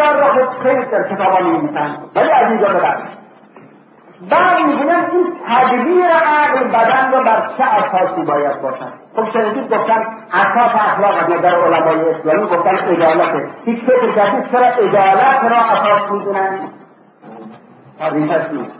دیگر را خود خیلی در کتاب ها می‌نویسند، ولی از اینجا به بعد می‌گویند این تدبیر عقل بدن را بر چه اساسی باید باشد. خب شنیدید گفتن اساس اخلاق از نظر علمای اسلامی گفتن عدالته. هیچ فکر کردید چرا عدالت را اساس می‌دونند؟ حقیقت نیست.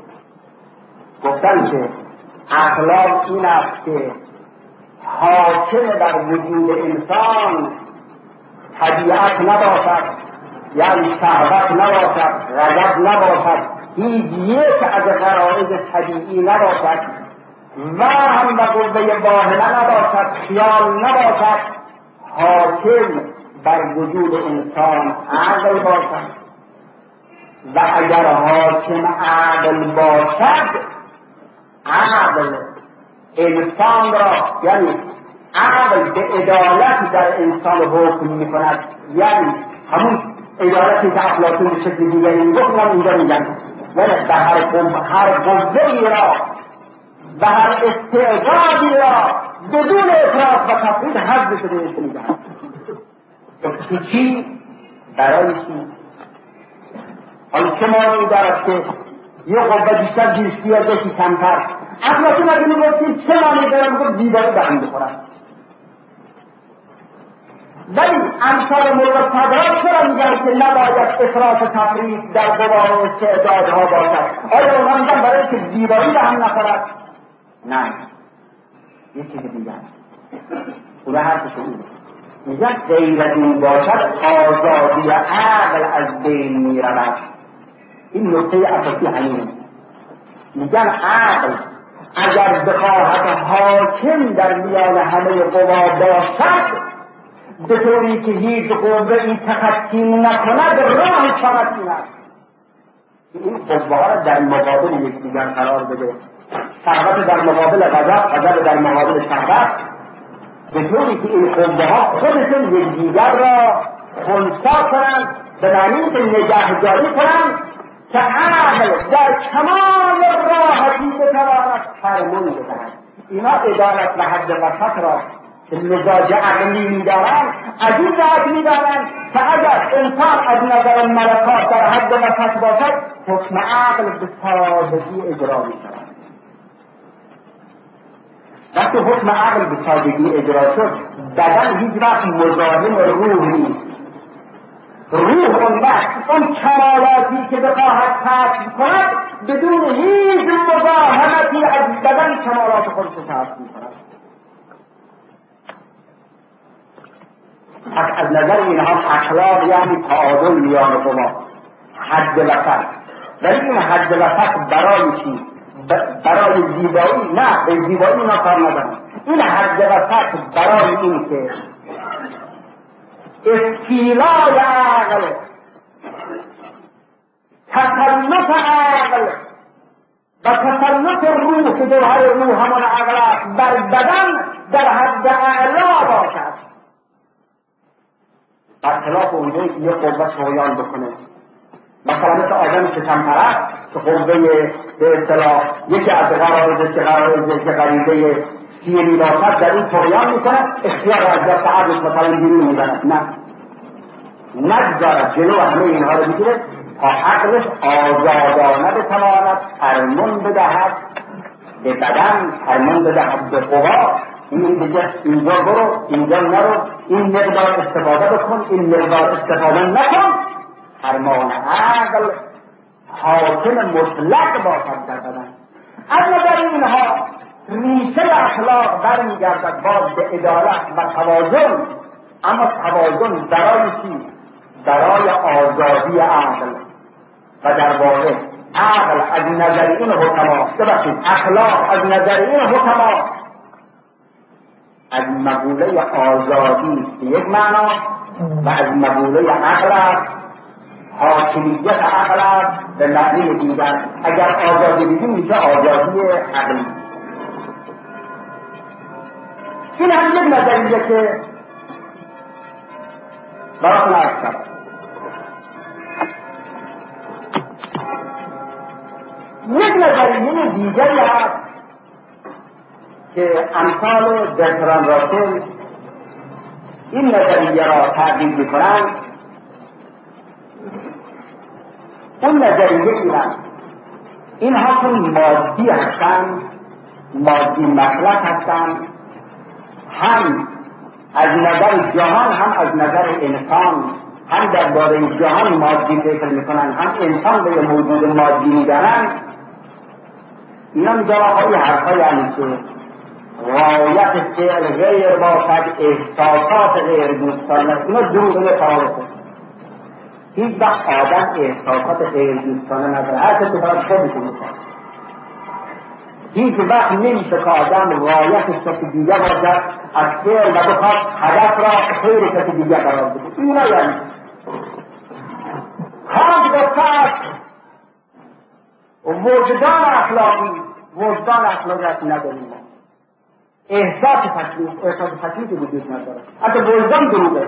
گفتن که اخلاق این است که حاکم بر وجود انسان طبیعت نباشد، یعنی شهوت نباشد، غضب نباشد، هیچ یک از غرایز طبیعی نباشد، وهم و قوه واهمه نباشد، خیال نباشد. حاکم بر وجود انسان عقل باشد و اگر حاکم عقل باشد، عقل انسان را، یعنی عقل به عدالت در انسان حکم میکند، یعنی همون عدالتی که افلاطون به شکل دیگری میگفت اینجا میگن، یعنی به هر قوه‌ای را و هر استعدادی را بدون افراط و تفرید حد شده میدهد. چی؟ برای چی؟ حالا چه معنی دارد که یه قوه بیشتر جنسی یا یکی کمتر؟ افلاطون اگه میگفتیم چه معنی دارد؟ میگفت دیواری به هم بخورد. ولی امثال ملا صدرات چرا میگن که نباید افراط و تفرید در قوا و استعدادها باشد؟ آیا اونا میگن برای که دیواری به هم نخورد؟ نه، یه چیز دیگه اونا حرفشون اینه، میگن غیر از این باشد آزادی عقل از بین میرود. این نکته اساسی همینه. میگن عقل اگر بخواهد حاکم در میان همه قوا باشد، به طوری که هیچ قوه‌ای تخطی نکند، راه چارت این است این قوه‌ها را در مقابل یکدیگر قرار بده. شهوت در مقابل غضب، غضب در مقابل شهوت، به طوری که این قوه‌ها خودشون یکدیگر را خنثی کنند، به معنی که نگهداری کنند که عقل در کمال راحتی بتواند فرمان بدهد. اینا عدالت و حد وسط را که مزاج عقلی می‌دارند، از این جهت می‌دارند که اگر انسان از نظر ملکات در حد وسط باشد، حکم عقل به سادگی اجرا می‌شود. وقتی حکم عقل به سادگی اجرا شد، بدن هیچ وقت مزاحم روح نیست. روح اون وقت اون کمالاتی که بخواهد کسب کند، بدون هیچ مزاحمتی از بدن کمالات خودش کسب می‌کند. از نظر اینها اخلاق یعنی تعادل میان قوا، حد وسط. ولی این حد وسط برای چی؟ برای زیبایی؟ نه، به زیبایی اینا کار ندارن. این حد وسط برای این که استیلای عقل، تسلط عقل و تسلط روح که جوهر روح همان عقل است بر بدن در حد اعلا باشد، برخلاف اونجایی که یه قوه طغیان بکنه. مثلا مثل آدم شکم‌پرست که قوه به اصطلاح یکی از غرایزش که غریزه سیری باشد در این طغیان میکنه، اختیار از دست عقلش مثلا بیرون میبرد. نه، نگذارد جلو همه اینها رو بگیره تا عقلش آزادانه بتواند فرمان بدهد به بدن، فرمان بدهد به قوا. این دیگه اینجا برو، اینجا نرو، این مقدار استفاده بکن، این مقدار استفاده نکن. فرمان عقل حاکم مطلق باشد در بدن. از نظر اینها ریشه اخلاق برمیگردد باز به عدالت و توازن. اما توازن برای چی؟ برای آزادی عقل. و در واقع عقل از نظر این حکما، اخلاق از نظر این حکما از مقوله آزادی به یک معنا و از مقوله عقل حاکمیت عقل به معنی دیگر. اگر آزادی بگیم میشه آزادی عقلی. این هم یک نظریه که براتون عرض کردم. یک نظریه دیگری هست که امثال برتراند راسل این نظریه را تعبیر می‌کنند اون نظریه ایران اینها چون مادی هستند، مادی مطلق هستند، هم از نظر جهان هم از نظر انسان، هم درباره جهان مادی فکر میکنن هم انسان به موجود مادی میدانند. اینا میگن آقا این حرفا یعنی که غایت فعل غیر باشد، احساسات غیر دوستانه، اینا دروغه فرارسه. هیچ وقت آدم احساسات غیر دوستانه نداره، هر کسی باید خودشون میکنه. هیچ وقت نمیشه که آدم غایتش کسی دیگه باشد از فعل و بخواد هدف را خیر کسی دیگه قرار بده. اینا یعنی کانت گفته است وجدان اخلاقی نداریم ما. احساس تکلیف وجود نداره. حتی وجدان دروغه.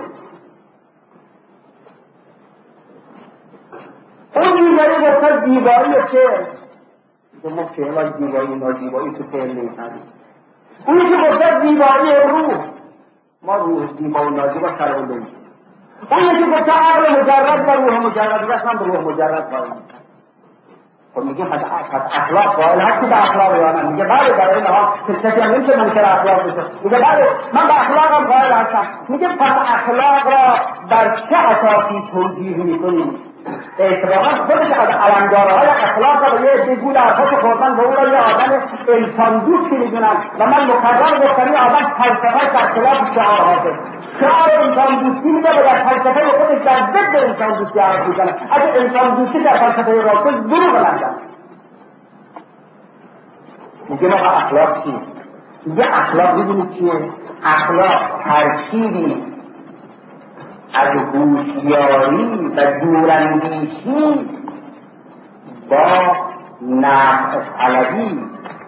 اون دیگری گفته دیواری شعر که ما فعلا دیواری نازیبایی تو فعل نیستیم. اونی که گفته دیواری روح، ما روح دیوار نازیبا سرون داریم. اونی که گفته عقل مجرد و روح مجرد، بس من به روح مجرد قائل میشم. خب میگه پس اخلاق قائل هستی به اخلاق یا نه؟ میگه بله، در این حال کسی هم نمیشه منکر اخلاق بشه. میگه بله من به اخلاقم قائل هستم. میگه پس اخلاق را بر چه اساسی توجیه میکنیم؟ اتفاقا خودش از علمدارهای اخلاق را به یه عده در خود خوردن و او را یه آدم انسان دوستی میدونن و من مکرر گفتم این آدم فلسفه‌اش در خلاف شعارهاست. شعار انسان دوستی میده و در فلسفه خودش در ضد انسان دوستی حرف میزنه. اگه انسان دوستی در فلسفه راست دروغ نمیگن. میگه ما اخلاق چیه؟ میگه اخلاق میدونید چیه؟ اخلاق ترکیبی از هوشیاری و دوراندیشی با نفع طلبی.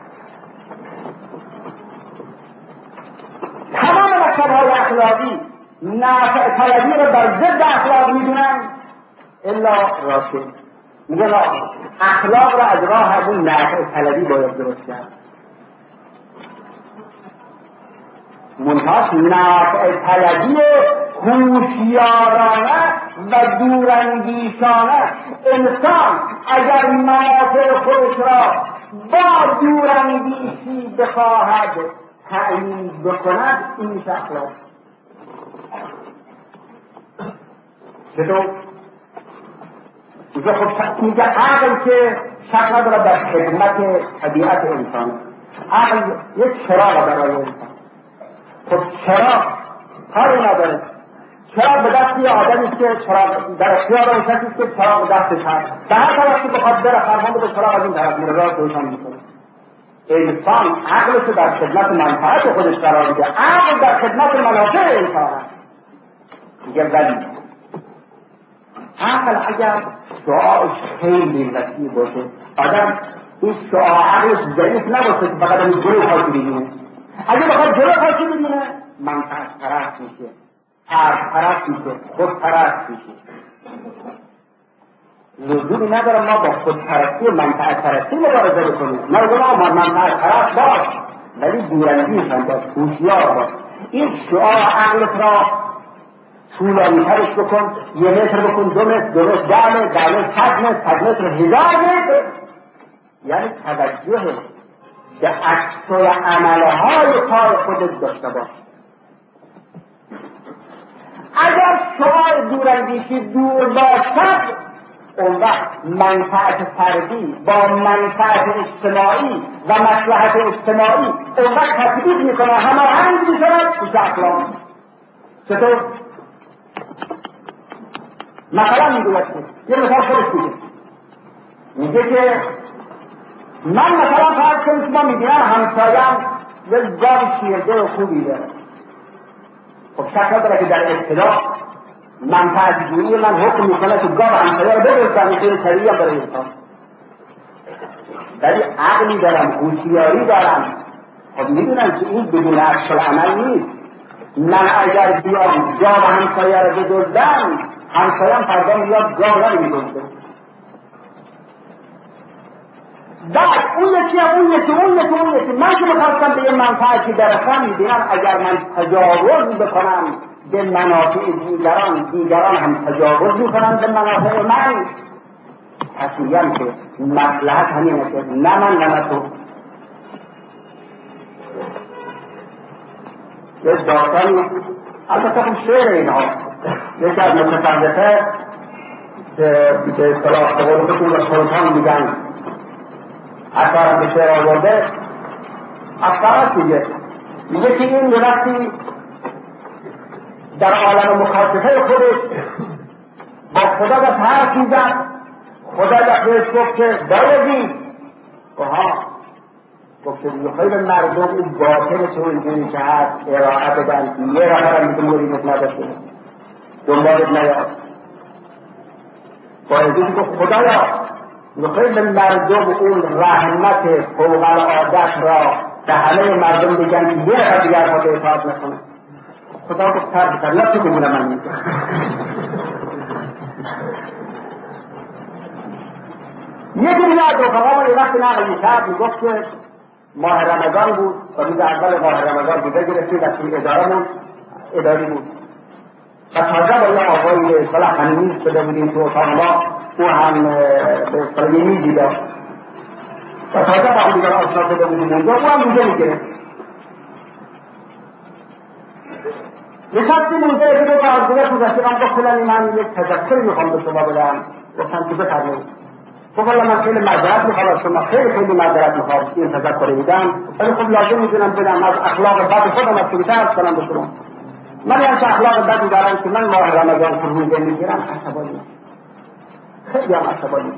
تمام مکتب‌های اخلاقی نفع طلبی را در ضد اخلاق میدونن الا راشد. میگن اخلاق را از راه همون نفع طلبی باید درست کرد. منتهاش نفع طلبی هوشیارانه و دوراندیشانه. انسان اگر منافع خودش را با دوراندیشی بخواهد تعیین بکند این میشه اخلاق. چطور؟ میگه عقل که شک نداره در خدمت طبیعت انسان. عقل یک چراغ برای انسان. خب چراغ کاری نداره. چراغ به دست یه آدمی که چراغ در اختیار اون کسی که چراغ به دستش هست، به هر طرف که بخواد بره فرمان به چراغ از این طرف میره، راه روشن میکنه. انسان عقلش در خدمت منفعت خودش قرار میده. عقل در خدمت منافع انسان هست. میگه ولی عقل اگر شعاعش خیلی وسیع باشه، آدم این شعاع عقلش ضعیف نباشه که فقط این جلو خاصی ببینه. اگه بخواد جلو خاصی ببینه منفعت پرست میشه، فرد پرست میشه، خود پرست میشه. لزومی نداره ما با خود پرستی و منفعت پرستی مبارزه بکنیم. نه ما منفعت پرست باش ولی دوراندیش هم باش، هوشیار باش. این شعاع عقلت را طولانی ترش بکن، 1 متر بکن، 2 متر، 2 متر 10 متر، 10 متر 100 متر، 100 متر 1000 متر. یعنی توجه به عکس عملهای کار خودت داشته باش. اگر شعاع دوراندیشی دور باشد اون وقت منفعت فردی با منفعت اجتماعی و مصلحت اجتماعی اون وقت تطبیق میکنه، هماهنگ میشود، میشه اخلاق. چطور؟ مثلا میگوید یه مثال خودش میگه که من مثلا فرض کنید شما میبینم همسایم یه گاو شیرده و خوبی داره. خب شک نداره که در ابتدا منفعت جویی من حکم میکنه که گاو همسایه رو بدرستن، میخواه سریعی هم برای انسان. ولی عقلی دارم، هوشیاری دارم. خب میدونم که این بدون عکس العمل نیست. من اگر بیام گاو همسایه رو بدزدم، همسایم فردا میاد گاو رو میدزده. بعد اون یکی من که میخواستم به یه منفعتی برسم میبینم اگر من تجاوز بکنم به منافع دیگران هم تجاوز میکنن به منافع من. پس میگم که مصلحت همینه که نه من نه تو. یه داستانی البته خب شعر اینها یکی از متصوفه که به اصطلاح به قول خودشون را سلطان میگن اثر به شعر آورده اثرات میگه که این وقتی در عالم مکاشفه خودش با خدا دست حرف میزد خدا دست بهش گفت که بایدی گفت که خیلی مردم این باطل تو اینجوری که هست ارائه بدن یه رفت هم که موریدت نداشته دنبالت نیاد بایدی گفت خدایا خیلی مردم اون رحمت فوق العاده را به همه مردم بگن که یه رفت دیگر خود اطاعت نکنه. خدا گفت سر بکر نفتی بگونه من میگم یکی دیگه از رفقا ما یه وقتی نقل میکرد میگفت که ماه رمضان بود و روز اول ماه رمضان دیگه گرفتیم و توی اداری بود و تازه با یه آقایی به اصطلاح هنویز شده بودیم تو اتاق ما او هم به اصطلاح یه میزی داشت و تازه با هم دیگر آشنا شده بودیم اونجا او هم اونجا میگرفت نشستیم اونجا که دو تا از دیگه تو رفیقم گفت فلانی من یک تذکری میخوام به شما بدم گفتم که بفرمایید. خب حالا من خیلی معذرت میخوام از شما خیلی معذرت میخوام این تذکر میدم ولی خب لازم میدونم بدم از اخلاق بد خودم از شما عرض کنم به شما. من یعنی اخلاق بدی دارم که من ماه رمضان که روزه میگیرم عصبانی خیلی هم عصبانی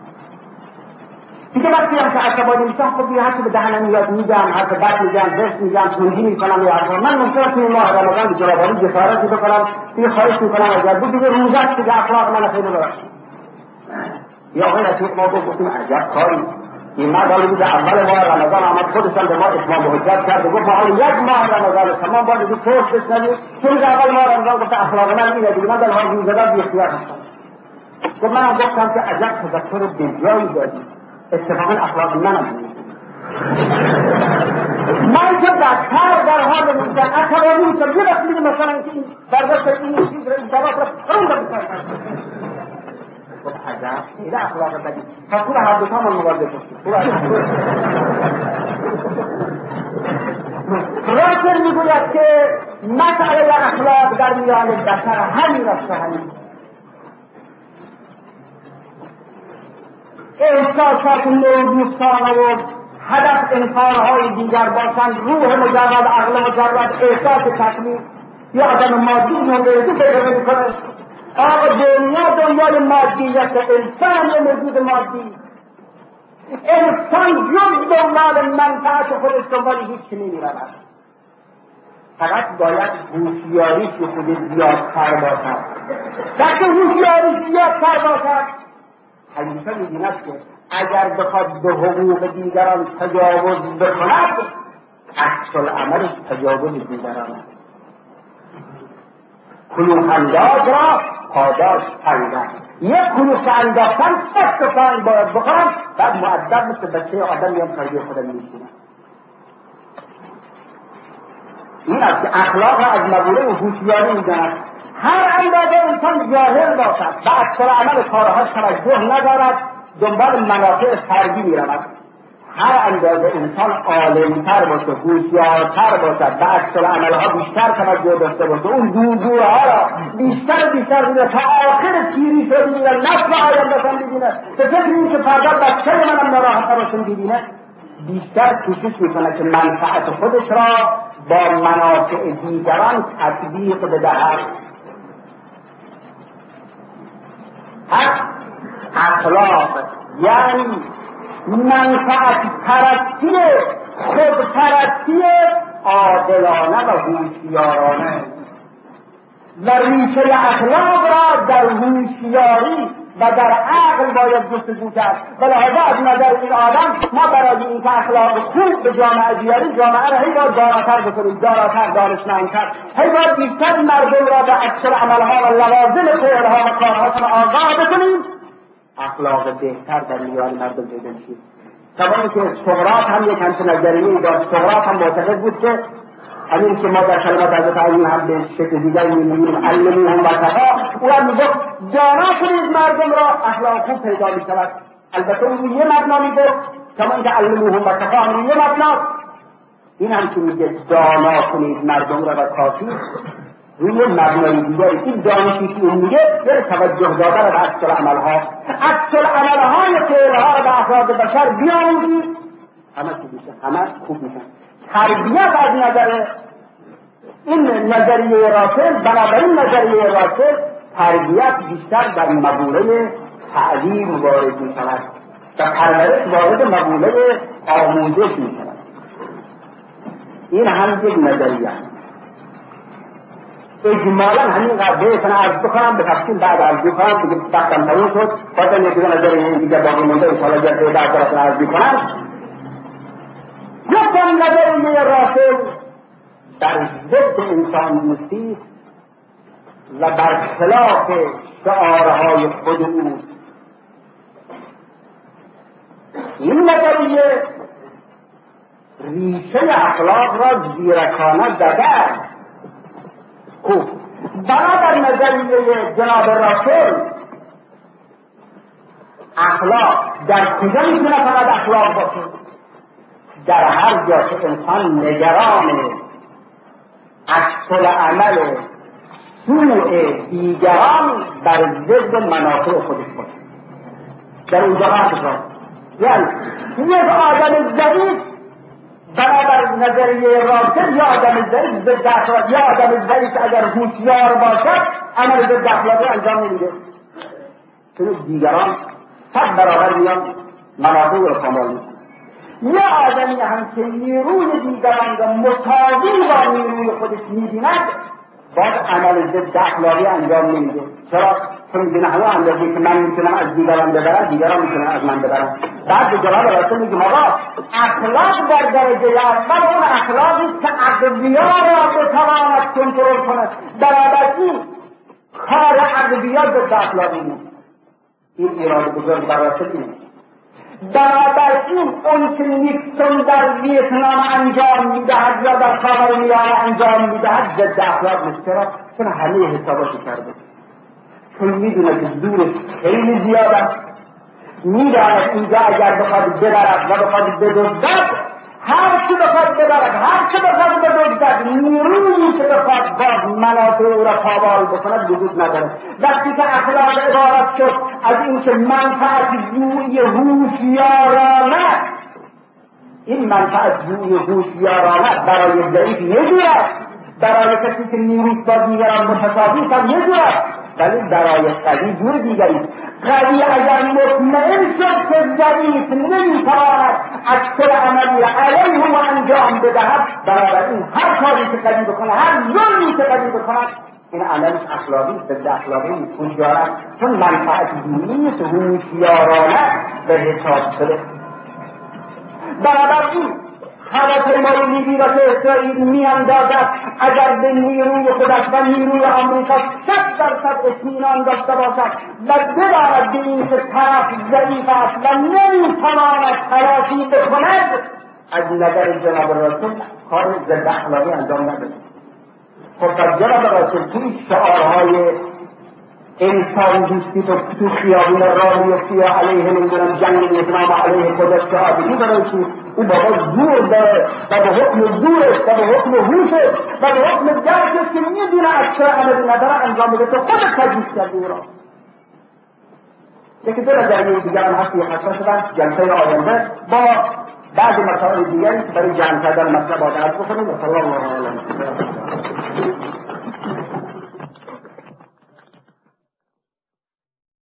دیگه وقتی هم که عصبانی میشم خب یه حرفی به دهنم میاد میگم حرف بد میگم زشت میگم تنجی میکنم یا حرفا من ممکنه توی ماه رمضان به جنابعالی جسارتی بکنم دیگه خواهش میکنم اگر بود دیگه روزت دیگه اخلاق من خیلی ببخشید. یا آقای رفیق ما گفتیم عجب کاری این مرد حالا روز اول ماه رمضان آمد خودشان به ما اتمام و حجت کرد و گفت ما حالا یک ماه رمضان تمام باید دیگه توش بشنویم چون روز اول ماه رمضان گفت اخلاق من اینه دیگه من در حال روزدار بی اختیار هستم. گفت منم گفتم که عجب تذکر بجایی دادی اتفاقا اخلاق منم من که بدتر در حال روزدار عصبانی میشم یه وقت میگه مثلا که این برداشت این چیز را این دوات را فرونده بکنم عجب خیلی اخلاق بدی پس تو هر دوتا من مواظب باشید. راکر میگوید که مسئله اخلاق در میان بشر همین است همین احساسات نوروزانه و هدف انسانهای دیگر باشند روح مجرد عقل مجرد احساس تکلیف یا آدم مادی نوروزی پیدا میکنه. آقا دنیای مادیت انسان یه موجود مادی انسان جز دنبال منفعت خودش دنبال هیچ نمیرود فقط باید هوشیاریش به خود زیادتر باشد. وقتی هوشیاریش زیادتر باشد همیشه می‌بیند که اگر بخواد به حقوق دیگران تجاوز بکند عکس العملش تجاوز دیگران است. کلوخ انداز را پاداش پندن یک کلوخ انداختن 100 تا باید بخورم بعد مؤدب مثل بچه آدم میام تربیه خودم میشونم. این است که اخلاق را از مقوله و هوشیاری میداند. هر اندازه انسان جاهل باشد و اکثر عمل کارهاش توجه ندارد دنبال منافع فردی میرود. هر اندازه انسان عالمتر باشه هوشیارتر باشد و اکثر عملها بیشتر توجه داشته باشه اون دورها را بیشتر ببینه تا آخر پیری شده ببینه نسل آینده‌شان ببینه به فکر این که فردا بچه منم ناراحت نباشم ببینه بیشتر کوشش میکنه که منفعت خودش را با منافع دیگران تطبیق بدهد. اخلاق یعنی منفعت پرستی خود پرستی عادلانه و هوشیارانه و ریشه اخلاق را در هوشیاری و در عقل باید جستجو کرد. ولهذا از نظر این آدم ما برای اینکه اخلاق خوب به جامعه بیاریم جامعه را هی باید داراتر بکنیم داراتر دانشمندتر هی باید بیشتر مردم را به اکثر عملها و لوازم فعلها و کارهاشون آگاه بکنیم اخلاق بهتر در میان مردم پیدا میشه. طبعا که سقراط هم یک همچین نظریه‌ای داشت. سقراط هم معتقد بود که همین که ما در کلمات حضرت علی هم به شکل دیگری می‌بینیم علموهم واتقوا او هم میگفت دانا کنید مردم را اخلاق خوب پیدا میشود. البته او یه مبنا میگفت کما اینکه علموهم بتقوا روی یه مبنا، این هم که میگه دانا کنید مردم را و کافی روی مبنای دیگری. این دانشی که اون میگه یه توجه دادن به اکثر عملها، اکثر عملهای فعلها به افراد بشر بیاموزید همه خوب میشه، همه خوب میشن. تربیت از نظر این نظریه راسل، بنابراین نظریه راسل تربیت بیشتر در مقوله تعلیم وارد میشود و پرورش وارد مقوله آموزش میشود. این هم یک نظریه اجمالا همین قضیه کنه عرض بکنم به تفصیل بعد عرض بکنم که وقتم تموم شد. بازم یک نظریه دیگه باقی مونده انشاءالله جلسه بعد براتون عرض بکنم. یکم نظریه راسل در ضد انسان دوستی و برخلاف شعارهای خود او. این نظریه ریشه اخلاق را زیرکانه زده است. خوب بنابر نظریه جناب راسل اخلاق در کجا میتونه فقط اخلاق باشه؟ در هر جا که انسان نگران عکس عمل سوء دیگران بر ضد منافع خودش باشه، در اونجا حرف را یعنی یک آدم ضعیف بنابر نظریه راسل یا آدم ضعیف ضد اخلاق، یا آدم ضعیف اگر هوشیار باشد عمل ضد اخلاقی انجام نمیده، چون دیگران 100 برابر میان منافع را کامل میکنه. یا آدمی هم که نیروی دیگران را مساوی با نیروی خودش میبیند باید عمل ضد اخلاقی انجام نمیده. چرا؟ چون میدونه همه اندازه‌ای که من میتونم از دیگران ببرم دیگران میتونن از من ببرن. بعد به جناب راسل میگیم آقا اخلاق در درجه اول اون اخلاقی که اقویا را بتواند کنترل کند، بنابراین کار اقویا ضد اخلاقی نیست. این ایراد بزرگ بر راسل اینه. بنابراین اون که نیکسون در ویتنام انجام میدهد یا در خاورمیانه انجام میدهد ضد اخلاق نیست. چرا؟ چون همه حساباشو کرده، چون میدونه که دورش خیلی زیاد است، میداند اینجا اگر بخواد ببرد و بخواد بدزدد هر چی بخواد ببرد، هر چی بخواد بدزدد، نیرویی که بخواد باز منافع او را پابال بکند وجود نداره. وقتی که اخلاق عبارت شد از اینکه منفعت جویی هوشیارانه، این منفعت جویی هوشیارانه برای ضعیف نجوید، برای کسی که نیروش با دیگران متساوی هم نجوید، ولی برای قوی جور دیگری. قوی اگر مطمئن شد که ضعیف نمیتواند اکثر عملی علیه او انجام بدهد، بنابراین هر کاری که قوی بکنه، هر ظلمی که قوی بکند، این عملش اخلاقی ضد اخلاقی نیست، هوشیارانه، چون منفعت نیست، هوشیارانه به حساب شده. بنابراین هواپیمای لیبی را که اسرائیل میاندازد اگر به نیروی خودش و نیروی آمریکا 100% اطمینان داشته باشد و بداند به این که طرف ضعیف است و نمیتواند تلافی بکند، از نظر جناب راسل کار ضد اخلاقی انجام ندهد. خب پس جناب راسل توی شعارهای انسان دوستی تو خیابون راه میفتی یا علیه نمیدونم جنگ ویتنام علیه خودش که آبیدی برایشی، او بابا زور داره و به حکم زورش و به حکم هوشش و به حکم درکش که میدونه اکثر عملی نداره انجام بده. تو خودت تجویز کردی او را. یکی دو نظریه دیگر هم هستی حسن شدن جلسه آینده با بعض مسائل دیگری که برای جمع کردن مطلب آدرس بکنیم. و صلی الله علیه و